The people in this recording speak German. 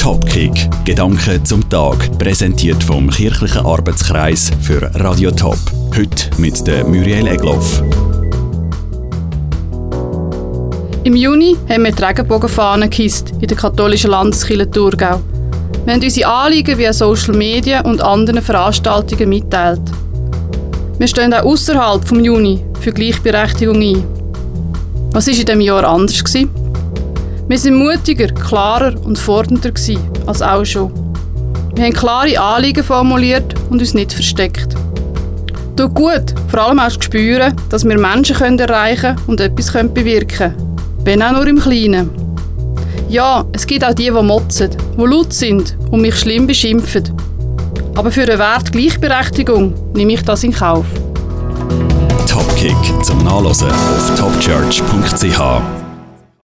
Topkick. Gedanken zum Tag. Präsentiert vom Kirchlichen Arbeitskreis für Radio Top. Heute mit der Muriel Egloff. Im Juni haben wir die Regenbogenfahne gehisst in der katholischen Landeskirche Thurgau. Wir haben unsere Anliegen via Social Media und anderen Veranstaltungen mitteilt. Wir stehen auch ausserhalb vom Juni für Gleichberechtigung ein. Was war in diesem Jahr anders? Wir waren mutiger, klarer und fordernder als auch schon. Wir haben klare Anliegen formuliert und uns nicht versteckt. Tut gut, vor allem auch zu spüren, dass wir Menschen erreichen können und etwas bewirken können. Wenn auch nur im Kleinen. Ja, es gibt auch die motzen, die laut sind und mich schlimm beschimpfen. Aber für den Wert Gleichberechtigung nehme ich das in Kauf. Topkick zum Nachlesen auf topchurch.ch.